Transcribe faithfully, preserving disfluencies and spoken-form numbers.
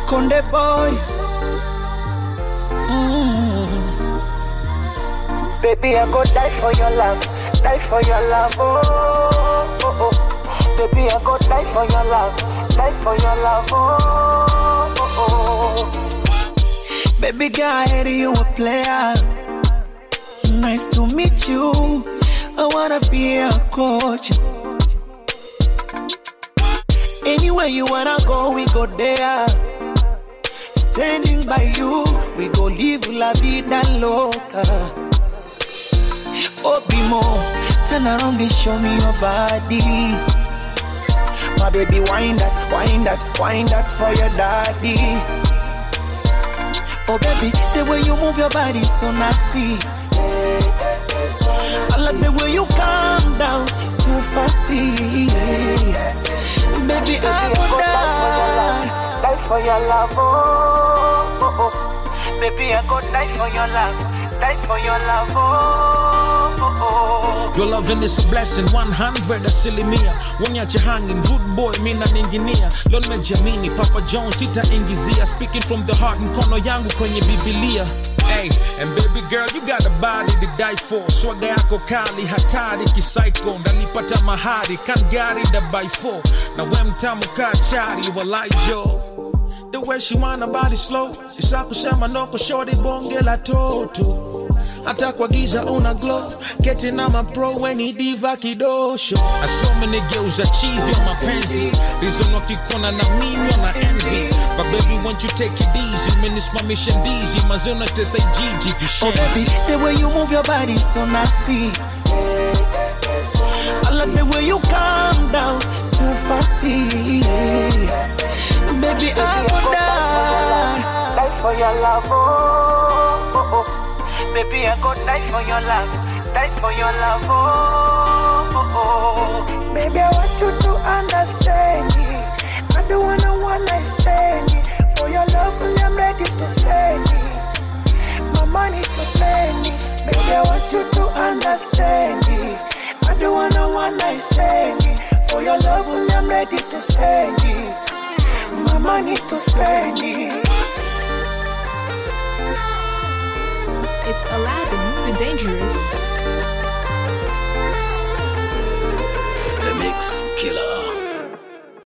Konde boy. Mm. Baby, I go die for your love, die for your love, oh, oh, oh. Baby, I go die for your love, die for your love, oh, oh, oh. Baby girl, I hear you a player. Nice to meet you. I wanna be a coach. Anywhere you wanna go, we go there. Standing by you, we go live la vida loca. Oh, Bimo, turn around and show me your body. My baby, wind that, wind that, wind that for your daddy. Oh, baby, the way you move your body is so nasty. I love the way you calm down too fasty. Baby, I would die, die for your love, oh, oh, oh. Baby, I go die for your love, die for your love, oh, oh, oh. Your loving is a blessing, one hundred silly mia. When you're hanging, good boy, mina ninginia. Lon me jamini, Papa Jones, ita ingizia. Speaking from the heart, mkono yangu kwenye Biblia. Hey, and baby girl, you got a body to die for. Swaga yako kali, hatari, kisaico. Nalipata mahari, kangari da by four. Na we mtamu kachari, walai jo. The way she wanna body slow. Isa kusema noko shorty bonge la toto. Hata kwa giza una glow. Getting on my pro when he diva kidosho. I saw many girls that cheesy on my pansy. Reason wakikona na mimi on my envy. But baby, won't you take it easy? Man, it's my mission easy. Mazona te say Gigi vishenzi. Oh baby, the way you move your body is so nasty. I love the way you calm down too fasty. Baby, I would die, die for your love, oh, oh, oh. Baby, I go die for your love, die for your love, oh, oh, oh. Baby, I want you to understand me. I don't wanna one night stand me. For your love, I'm ready to spend me. My money to spend me. Baby, I want you to understand me. I don't wanna one night stand me. For your love, I'm ready to spend me. My money to spend me. It's Aladdin, the Dangerous. The Mix Killer.